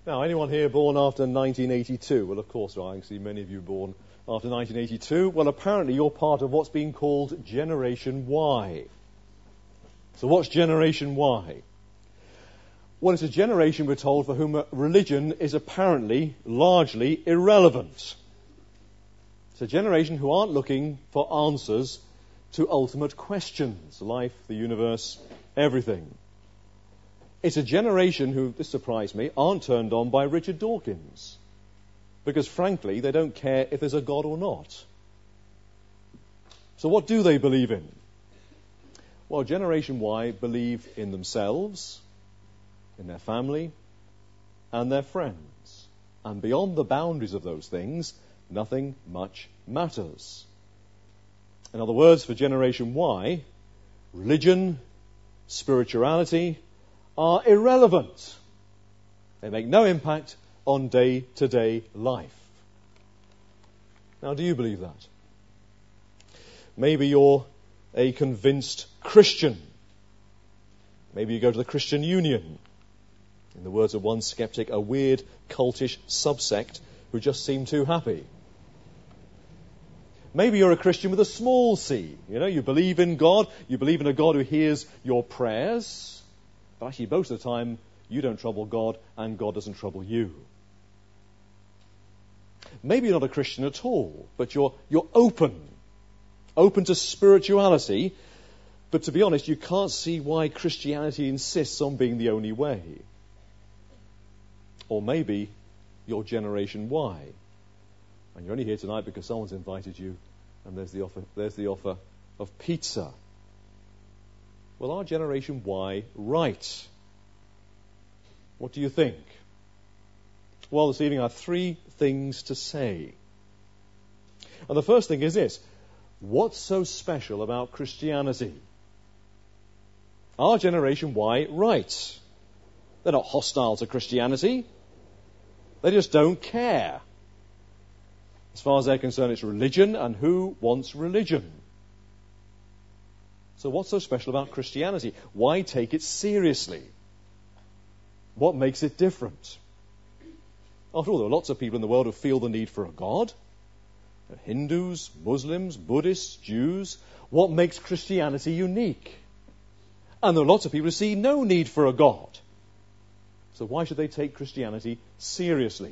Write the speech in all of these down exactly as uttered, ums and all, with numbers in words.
Now, anyone here born after nineteen eighty-two? Well, of course, I see many of you born after nineteen eighty-two. Well, apparently you're part of what's being called Generation Y. So what's Generation Y? Well, it's a generation, we're told, for whom religion is apparently largely irrelevant. It's a generation who aren't looking for answers to ultimate questions, life, the universe, everything. It's a generation who, this surprised me, aren't turned on by Richard Dawkins. Because frankly, they don't care if there's a God or not. So what do they believe in? Well, Generation Y believe in themselves, in their family, and their friends. And beyond the boundaries of those things, nothing much matters. In other words, for Generation Y, religion, spirituality are irrelevant. They make no impact on day-to-day life. Now, do you believe that? Maybe you're a convinced Christian. Maybe you go to the Christian Union. In the words of one skeptic, a weird, cultish subsect who just seem too happy. Maybe you're a Christian with a small c. You know, you believe in God, you believe in a God who hears your prayers, but actually most of the time you don't trouble God and God doesn't trouble you. Maybe you're not a Christian at all, but you're you're open, open to spirituality, but to be honest, you can't see why Christianity insists on being the only way. Or maybe you're Generation Y, and you're only here tonight because someone's invited you, and there's the offer, there's the offer of pizza. Well, are Generation Y right? What do you think? Well, this evening I have three things to say. And the first thing is this: what's so special about Christianity? Are Generation Y right? They're not hostile to Christianity. They just don't care. As far as they're concerned, it's religion, and who wants religion? So what's so special about Christianity? Why take it seriously? What makes it different? After all, there are lots of people in the world who feel the need for a God. Hindus, Muslims, Buddhists, Jews. What makes Christianity unique? And there are lots of people who see no need for a God. So why should they take Christianity seriously?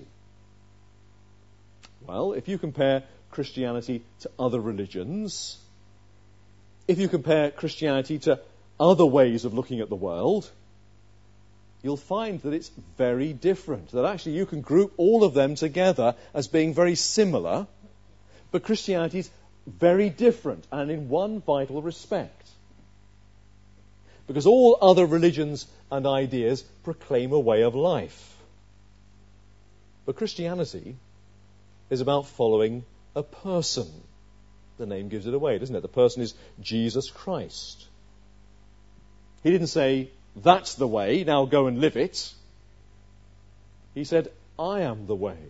Well, if you compare Christianity to other religions, if you compare Christianity to other ways of looking at the world, you'll find that it's very different. That actually you can group all of them together as being very similar, but Christianity is very different, and in one vital respect. Because all other religions and ideas proclaim a way of life. But Christianity is about following a person. The name gives it away, doesn't it? The person is Jesus Christ. He didn't say, that's the way, now go and live it. He said, I am the way.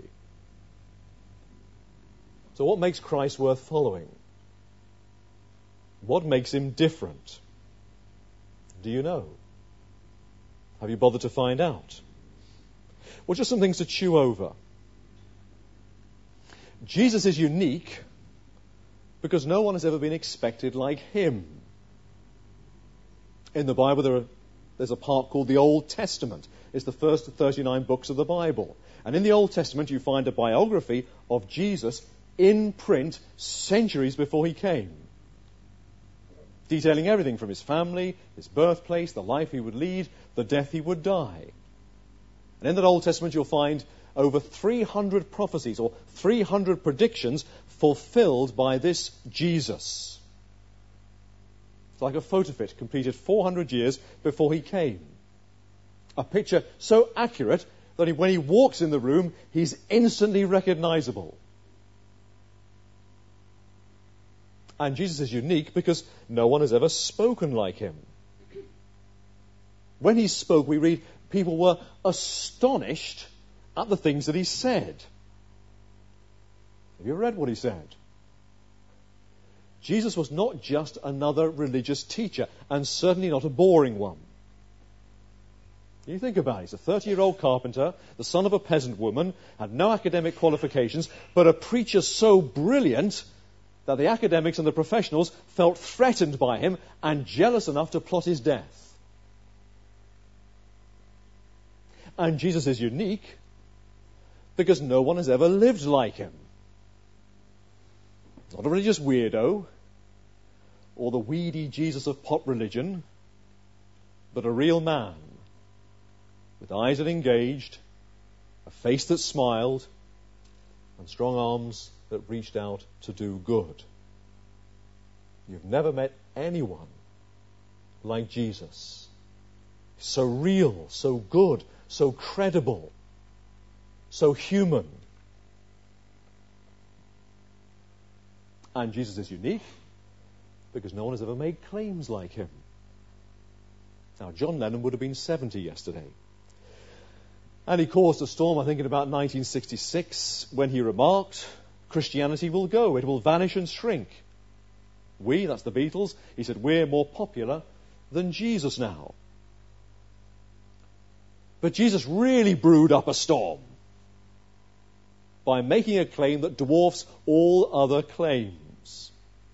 So what makes Christ worth following? What makes him different? Do you know? Have you bothered to find out? Well, just some things to chew over. Jesus is unique because no one has ever been expected like him. In the Bible, there are, there's a part called the Old Testament. It's the first thirty-nine books of the Bible. And in the Old Testament, you find a biography of Jesus in print centuries before he came, detailing everything from his family, his birthplace, the life he would lead, the death he would die. And in that Old Testament, you'll find over three hundred prophecies or three hundred predictions fulfilled by this Jesus. It's like a photo fit completed four hundred years before he came. A picture so accurate that when he walks in the room, he's instantly recognizable. And Jesus is unique because no one has ever spoken like him. When he spoke, we read, people were astonished at the things that he said. Have you read what he said? Jesus was not just another religious teacher, and certainly not a boring one. You think about it. He's a thirty-year-old carpenter, the son of a peasant woman, had no academic qualifications, but a preacher so brilliant that the academics and the professionals felt threatened by him and jealous enough to plot his death. And Jesus is unique because no one has ever lived like him. Not a religious weirdo or the weedy Jesus of pop religion, but a real man with eyes that engaged, a face that smiled, and strong arms that reached out to do good. You've never met anyone like Jesus. So real, so good, so credible, so human. And Jesus is unique because no one has ever made claims like him. Now, John Lennon would have been seventy yesterday. And he caused a storm, I think, in about nineteen sixty-six, when he remarked, Christianity will go, it will vanish and shrink. We, that's the Beatles, he said, we're more popular than Jesus now. But Jesus really brewed up a storm by making a claim that dwarfs all other claims.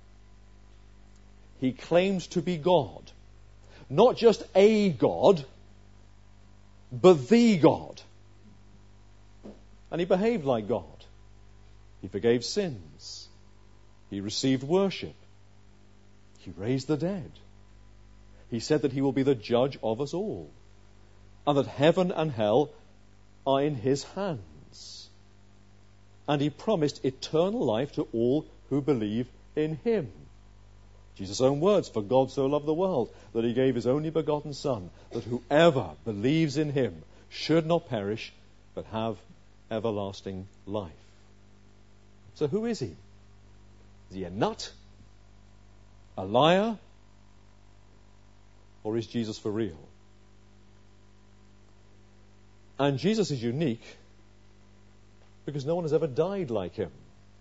He claimed to be God. Not just a God, but the God. And he behaved like God. He forgave sins. He received worship. He raised the dead. He said that he will be the judge of us all, and that heaven and hell are in his hands. And he promised eternal life to all who believe in him. Jesus' own words, for God so loved the world that he gave his only begotten Son, that whoever believes in him should not perish, but have everlasting life. So who is he? Is he a nut? A liar? Or is Jesus for real? And Jesus is unique because no one has ever died like him.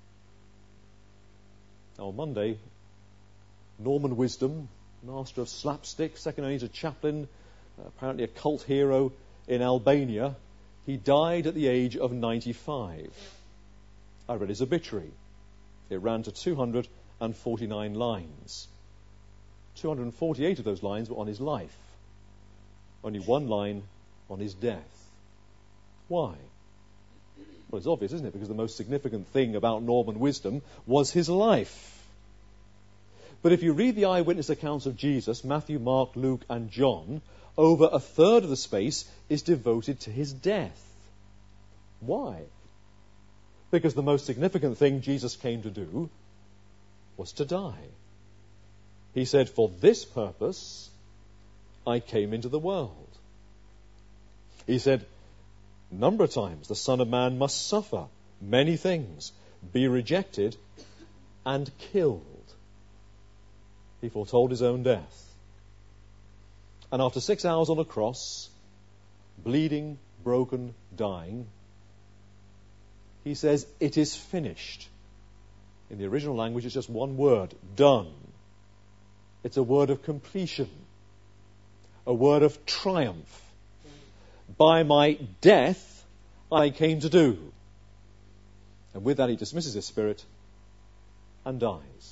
Now, on Monday, Norman Wisdom, master of slapstick, second only to Chaplin, apparently a cult hero in Albania, he died at the age of ninety-five. I read his obituary. It ran to two hundred forty-nine lines. two hundred forty-eight of those lines were on his life. Only one line on his death. Why? Well, it's obvious, isn't it? Because the most significant thing about Norman Wisdom was his life. But if you read the eyewitness accounts of Jesus, Matthew, Mark, Luke, and John, over a third of the space is devoted to his death. Why? Because the most significant thing Jesus came to do was to die. He said, for this purpose I came into the world. He said, a number of times, the Son of Man must suffer many things, be rejected, and killed. He foretold his own death. And after six hours on a cross, bleeding, broken, dying, he says, it is finished. In the original language, it's just one word, done. It's a word of completion, a word of triumph. By my death, I came to do. And with that, he dismisses his spirit and dies.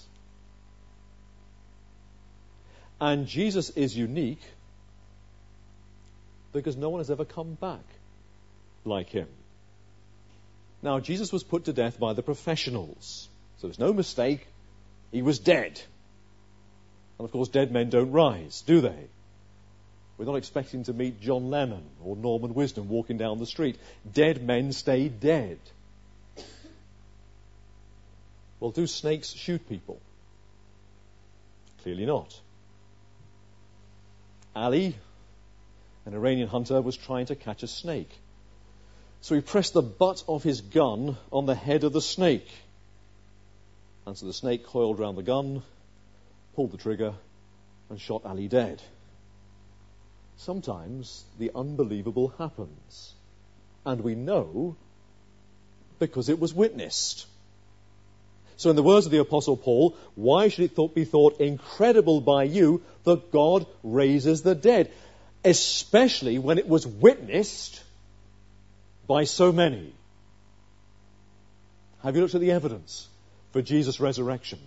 And Jesus is unique because no one has ever come back like him. Now, Jesus was put to death by the professionals. So there's no mistake. He was dead. And of course, dead men don't rise, do they? We're not expecting to meet John Lennon or Norman Wisdom walking down the street. Dead men stay dead. Well, do snakes shoot people? Clearly not. Ali, an Iranian hunter, was trying to catch a snake. So he pressed the butt of his gun on the head of the snake. And so the snake coiled round the gun, pulled the trigger, and shot Ali dead. Sometimes the unbelievable happens. And we know because it was witnessed. So in the words of the Apostle Paul, why should it be thought incredible by you that God raises the dead? especially when it was witnessed by so many. Have you looked at the evidence for Jesus' resurrection?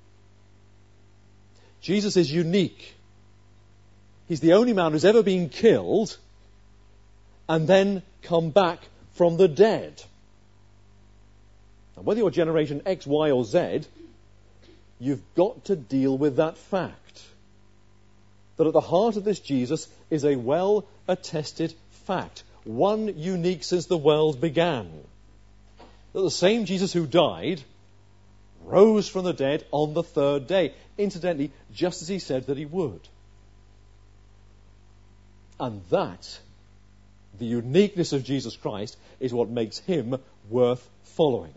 Jesus is unique. He's the only man who's ever been killed and then come back from the dead. And whether you're generation X, Y, or Z, you've got to deal with that fact. That at the heart of this Jesus is a well-attested fact, one unique since the world began. That the same Jesus who died rose from the dead on the third day. Incidentally, just as he said that he would. And that, the uniqueness of Jesus Christ, is what makes him worth following.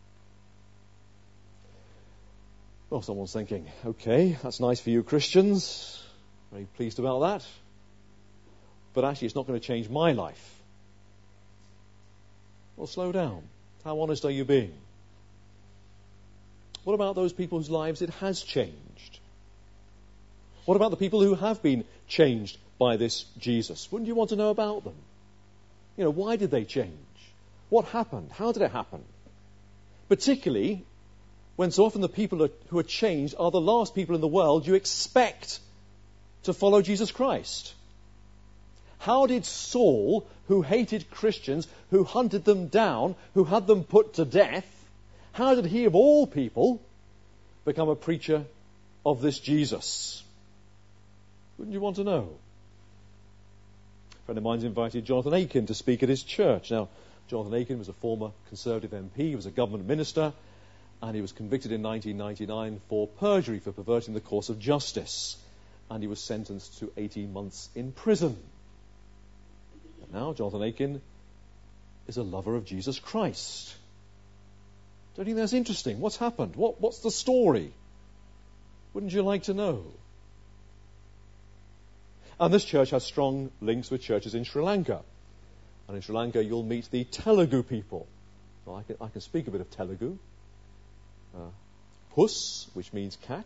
Well, someone's thinking, okay, that's nice for you Christians. Very pleased about that. But actually, it's not going to change my life. Well, slow down. How honest are you being? What about those people whose lives it has changed? What about the people who have been changed by this Jesus? Wouldn't you want to know about them? You know, why did they change? What happened? How did it happen? Particularly when so often the people who are changed are the last people in the world you expect to follow Jesus Christ. How did Saul, who hated Christians, who hunted them down, who had them put to death, how did he of all people become a preacher of this Jesus? Wouldn't you want to know? A friend of mine's invited Jonathan Aiken to speak at his church. Now, Jonathan Aiken was a former Conservative M P, he was a government minister, and he was convicted in nineteen ninety-nine for perjury, for perverting the course of justice. And he was sentenced to eighteen months in prison. But now Jonathan Aiken is a lover of Jesus Christ. Don't you think that's interesting? What's happened? What, what's the story? Wouldn't you like to know? And this church has strong links with churches in Sri Lanka. And in Sri Lanka you'll meet the Telugu people. Well, I can, I can speak a bit of Telugu. Uh, Pus, which means cat.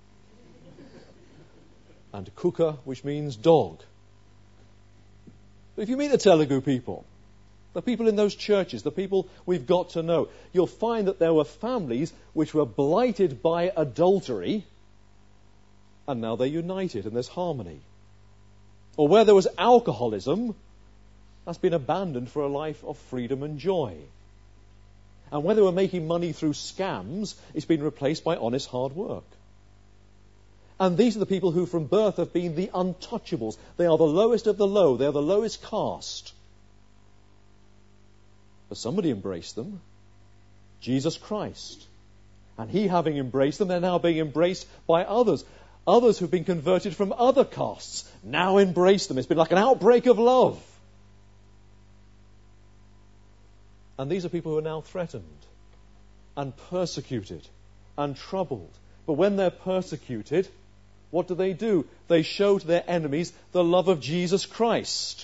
And Kuka, which means dog. But if you meet the Telugu people, the people in those churches, the people we've got to know, you'll find that there were families which were blighted by adultery, and now they're united and there's harmony. Or where there was alcoholism, that's been abandoned for a life of freedom and joy. And where they were making money through scams, it's been replaced by honest hard work. And these are the people who from birth have been the untouchables. They are the lowest of the low. They are the lowest caste. But somebody embraced them. Jesus Christ. And he having embraced them, they're now being embraced by others. Others who've been converted from other castes now embrace them. It's been like an outbreak of love. And these are people who are now threatened and persecuted and troubled. But when they're persecuted, what do they do? They show to their enemies the love of Jesus Christ.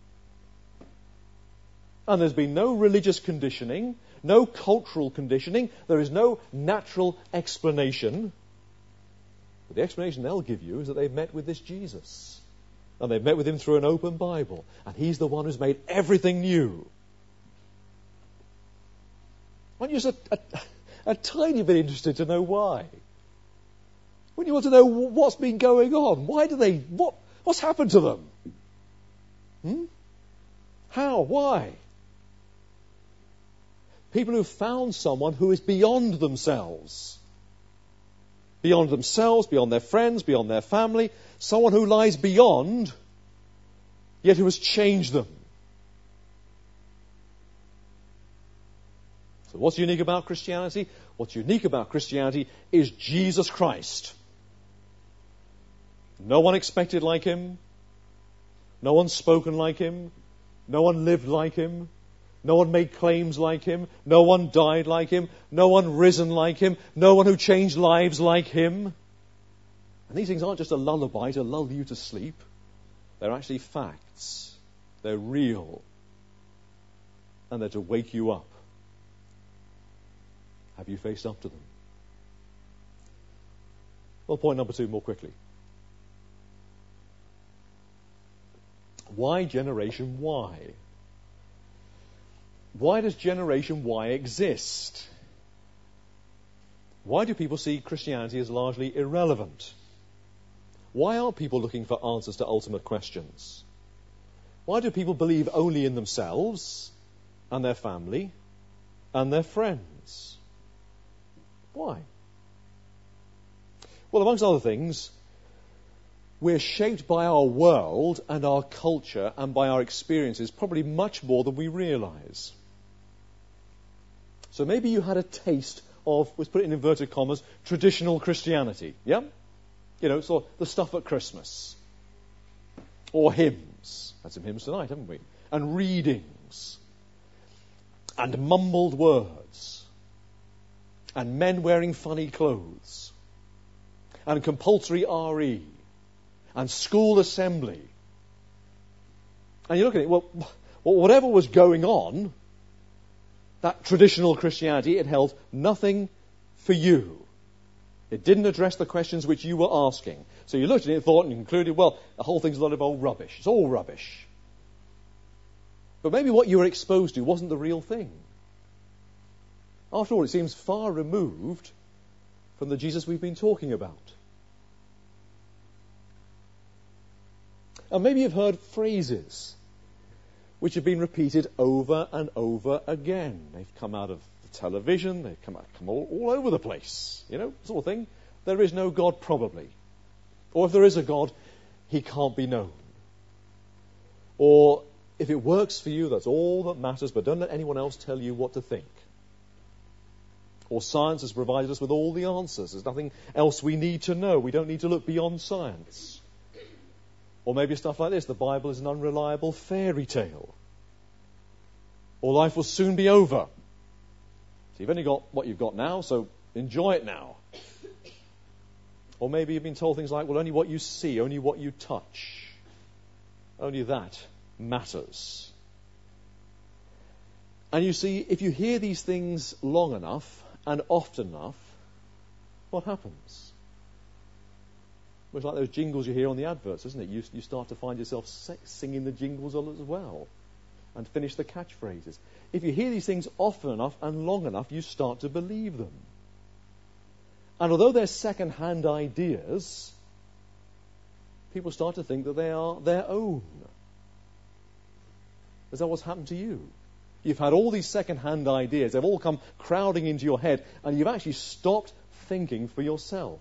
And there's been no religious conditioning, no cultural conditioning. There is no natural explanation. But the explanation they'll give you is that they've met with this Jesus. And they've met with him through an open Bible. And he's the one who's made everything new. Aren't you just a, a, a tiny bit interested to know why? Wouldn't you want to know what's been going on? Why do they, what, what's happened to them? Hmm? How? Why? People who've found someone who is beyond themselves. Beyond themselves, beyond their friends, beyond their family. Someone who lies beyond, yet who has changed them. So what's unique about Christianity? What's unique about Christianity is Jesus Christ. No one expected like him. No one spoken like him. No one lived like him. No one made claims like him. No one died like him. No one risen like him. No one who changed lives like him. And these things aren't just a lullaby to lull you to sleep. They're actually facts. They're real. And they're to wake you up. Have you faced up to them? Well, point number two more quickly. Why Generation Y? Why does Generation Y exist? Why do people see Christianity as largely irrelevant? Why are people looking for answers to ultimate questions? Why do people believe only in themselves and their family and their friends? Why? Well, amongst other things, we're shaped by our world and our culture and by our experiences probably much more than we realise. So maybe you had a taste of, let's put it in inverted commas, traditional Christianity, yeah? You know, so the stuff at Christmas. Or hymns. Had some hymns tonight, haven't we? And readings. And mumbled words. And men wearing funny clothes. And compulsory R E. And school assembly. And you look at it, well, whatever was going on, that traditional Christianity, it held nothing for you. It didn't address the questions which you were asking. So you looked at it and thought and concluded, well, the whole thing's a lot of old rubbish. It's all rubbish. But maybe what you were exposed to wasn't the real thing. After all, it seems far removed from the Jesus we've been talking about. And maybe you've heard phrases which have been repeated over and over again. They've come out of the television, they've come, out, come all, all over the place. You know, sort of thing. There is no God, probably. Or if there is a God, he can't be known. Or if it works for you, that's all that matters, but don't let anyone else tell you what to think. Or science has provided us with all the answers. There's nothing else we need to know. We don't need to look beyond science. Or maybe stuff like this, the Bible is an unreliable fairy tale. Or life will soon be over. So you've only got what you've got now, so enjoy it now. Or maybe you've been told things like, well, only what you see, only what you touch. Only that matters. And you see, if you hear these things long enough and often enough, what happens? Well, it's like those jingles you hear on the adverts, isn't it? You, you start to find yourself singing the jingles as well and finish the catchphrases. If you hear these things often enough and long enough, you start to believe them. And although they're second-hand ideas, people start to think that they are their own. Is that what's happened to you? You've had all these second-hand ideas. They've all come crowding into your head, and you've actually stopped thinking for yourself.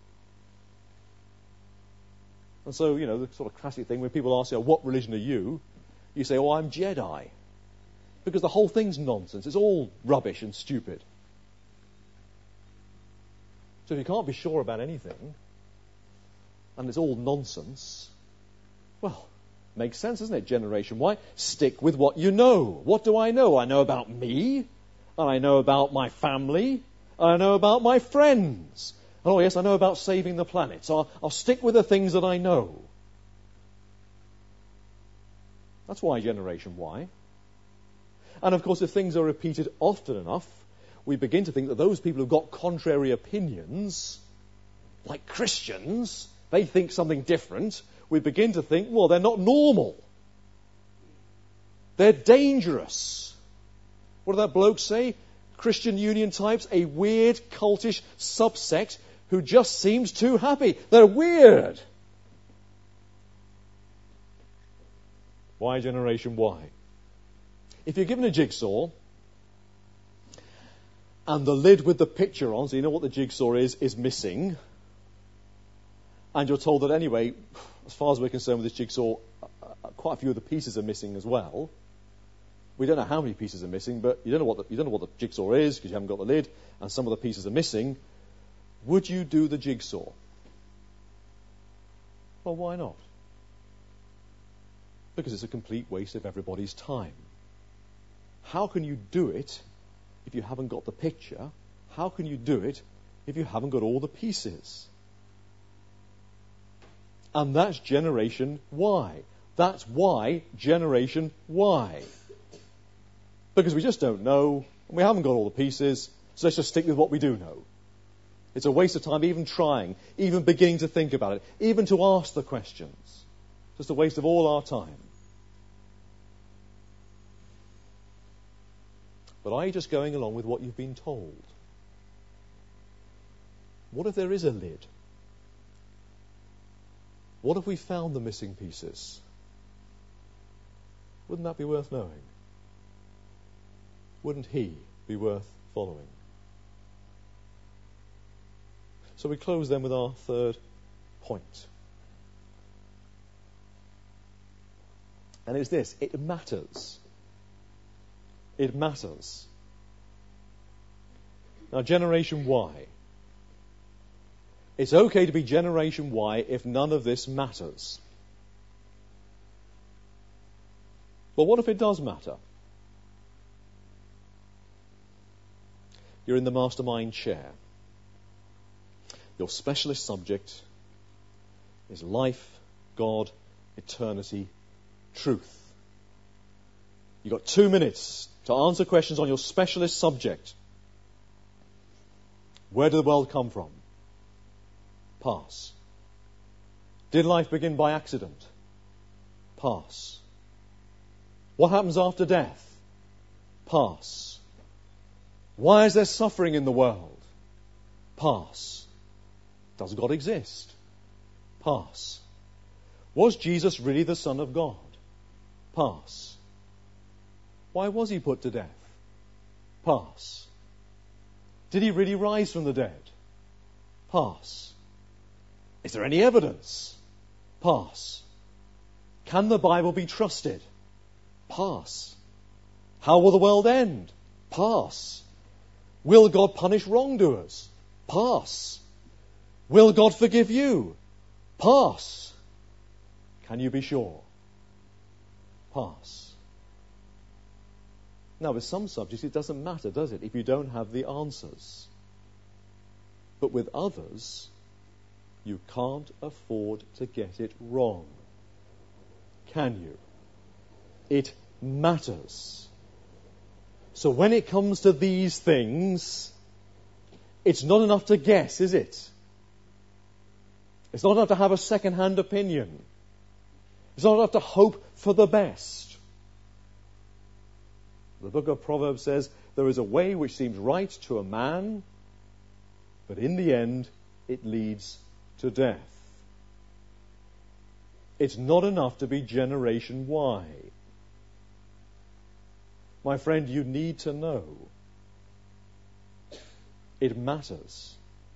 And so, you know, the sort of classic thing when people ask you, what religion are you? You say, oh, I'm Jedi. Because the whole thing's nonsense. It's all rubbish and stupid. So if you can't be sure about anything, and it's all nonsense, well, makes sense, doesn't it? Generation Y. Stick with what you know. What do I know? I know about me, and I know about my family, and I know about my friends. Oh, yes, I know about saving the planet. So I'll, I'll stick with the things that I know. That's why Generation Y. And of course, if things are repeated often enough, we begin to think that those people who've got contrary opinions, like Christians, they think something different. We begin to think, well, they're not normal. They're dangerous. What did that bloke say? Christian Union types, a weird, cultish subsect who just seems too happy. They're weird. Why Generation Y? If you're given a jigsaw and the lid with the picture on, so you know what the jigsaw is, is missing, and you're told that anyway, as far as we're concerned with this jigsaw, quite a few of the pieces are missing as well. We don't know how many pieces are missing, but you don't know what the, you don't know what the jigsaw is because you haven't got the lid, and some of the pieces are missing. Would you do the jigsaw? Well, why not? Because it's a complete waste of everybody's time. How can you do it if you haven't got the picture? How can you do it if you haven't got all the pieces? And that's Generation Y. That's why Generation Y. Because we just don't know, and we haven't got all the pieces, so let's just stick with what we do know. It's a waste of time even trying, even beginning to think about it, even to ask the questions. Just a waste of all our time. But are you just going along with what you've been told? What if there is a lid? What if we found the missing pieces? Wouldn't that be worth knowing? Wouldn't he be worth following? So we close then with our third point. And it's this: it matters. It matters. Now, Generation Y. It's okay to be Generation Y if none of this matters. But what if it does matter? You're in the mastermind chair. Your specialist subject is life, God, eternity, truth. You've got two minutes to answer questions on your specialist subject. Where did the world come from? Pass. Did life begin by accident? Pass. What happens after death? Pass. Why is there suffering in the world? Pass. Does God exist? Pass. Was Jesus really the Son of God? Pass. Why was he put to death? Pass. Did he really rise from the dead? Pass. Is there any evidence? Pass. Can the Bible be trusted? Pass. How will the world end? Pass. Will God punish wrongdoers? Pass. Will God forgive you? Pass. Can you be sure? Pass. Now, with some subjects, it doesn't matter, does it, if you don't have the answers. But with others, you can't afford to get it wrong. Can you? It matters. So when it comes to these things, it's not enough to guess, is it? It's not enough to have a second-hand opinion. It's not enough to hope for the best. The book of Proverbs says, there is a way which seems right to a man, but in the end, it leads to death. It's not enough to be Generation Y. My friend, you need to know. It matters.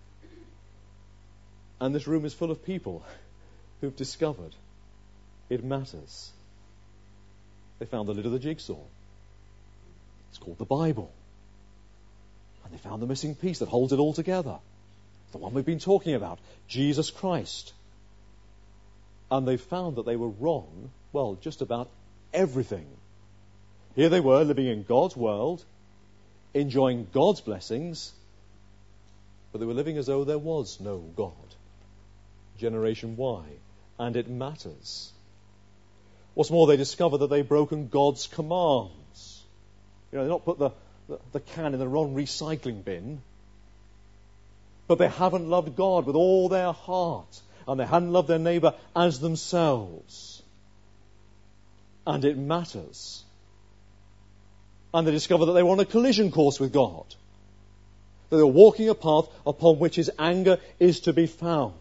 And this room is full of people who've discovered it matters. They found the lid of the jigsaw. It's called the Bible. And they found the missing piece that holds it all together. The one we've been talking about, Jesus Christ. And they found that they were wrong, well, just about everything. Here they were living in God's world, enjoying God's blessings, but they were living as though there was no God. Generation Y. And it matters. What's more, they discovered that they'd broken God's commands. You know, they've not put the, the, the can in the wrong recycling bin, but they haven't loved God with all their heart, and they hadn't loved their neighbour as themselves. And it matters. And they discovered that they were on a collision course with God, that they were walking a path upon which his anger is to be found.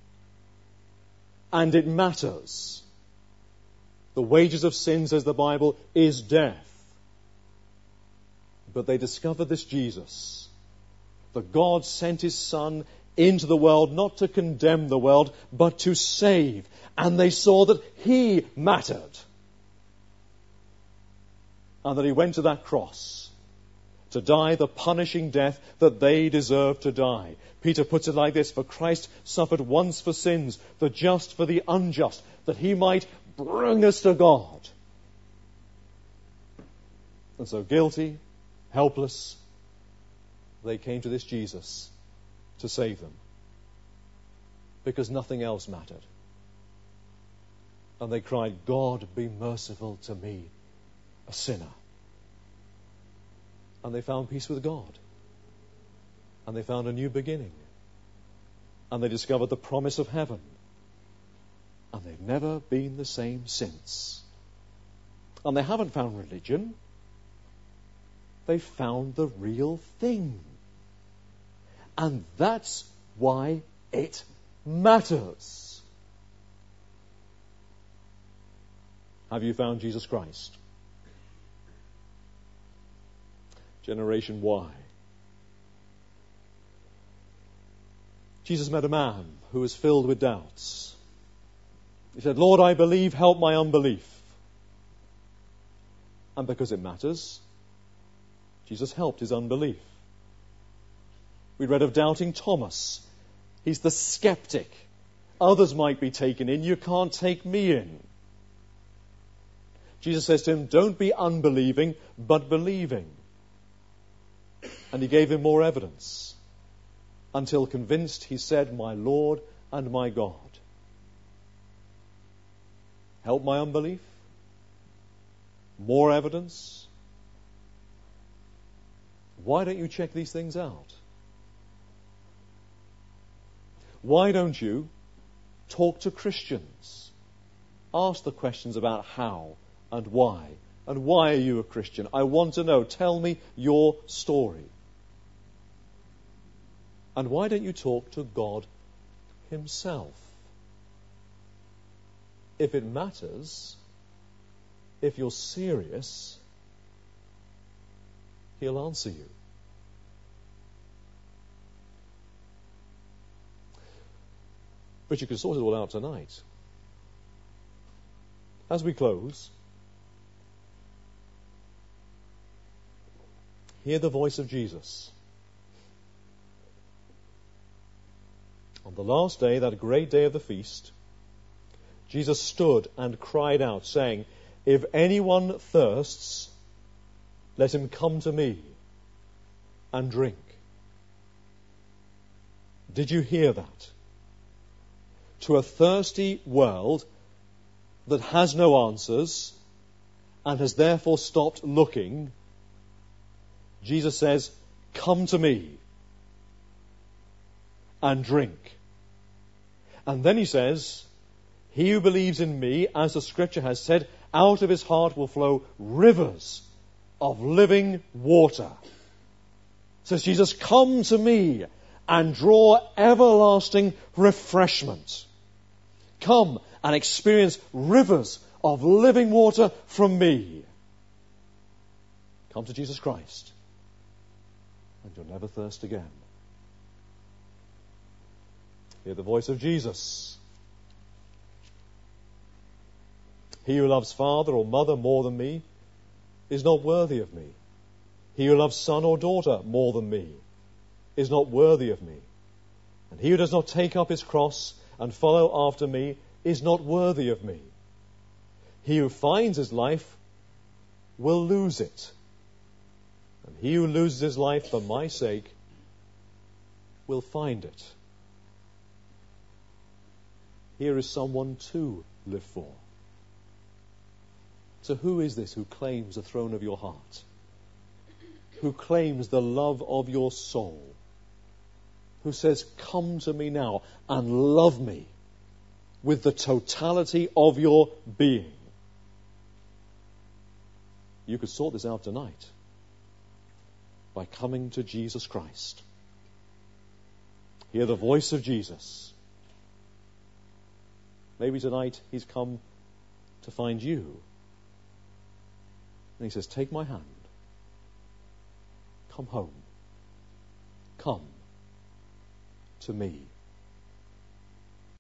And it matters. The wages of sin, says the Bible, is death. But they discovered this Jesus, that God sent his Son into the world not to condemn the world, but to save. And they saw that he mattered. And that he went to that cross to die the punishing death that they deserved to die. Peter puts it like this: for Christ suffered once for sins, the just for the unjust, that he might bring us to God. And so guilty, helpless, they came to this Jesus to save them, because nothing else mattered. And they cried, God, be merciful to me, a sinner. And they found peace with God. And they found a new beginning. And they discovered the promise of heaven. And they've never been the same since. And they haven't found religion. They found the real thing. And that's why it matters. Have you found Jesus Christ? Generation Y. Jesus met a man who was filled with doubts. He said, Lord, I believe, help my unbelief. And because it matters, Jesus helped his unbelief. We read of doubting Thomas. He's the skeptic. Others might be taken in. You can't take me in. Jesus says to him, don't be unbelieving, but believing. And he gave him more evidence. Until convinced, he said, my Lord and my God. Help my unbelief? More evidence? Why don't you check these things out? Why don't you talk to Christians? Ask the questions about how and why. And why are you a Christian? I want to know. Tell me your story. And why don't you talk to God himself? If it matters, if you're serious, he'll answer you. But you can sort it all out tonight. As we close, hear the voice of Jesus. On the last day, that great day of the feast, Jesus stood and cried out, saying, if anyone thirsts, let him come to me and drink. Did you hear that? To a thirsty world that has no answers and has therefore stopped looking, Jesus says, come to me and drink. And then he says, he who believes in me, as the scripture has said, out of his heart will flow rivers of living water. Says Jesus, come to me and draw everlasting refreshment. Come and experience rivers of living water from me. Come to Jesus Christ and you'll never thirst again. Hear the voice of Jesus. He who loves father or mother more than me is not worthy of me. He who loves son or daughter more than me is not worthy of me. And he who does not take up his cross and follow after me is not worthy of me. He who finds his life will lose it. And he who loses his life for my sake will find it. Here is someone to live for. So who is this who claims the throne of your heart? Who claims the love of your soul? Who says, come to me now and love me with the totality of your being? You could sort this out tonight by coming to Jesus Christ. Hear the voice of Jesus. Maybe tonight he's come to find you. And he says, take my hand. Come home. Come to me.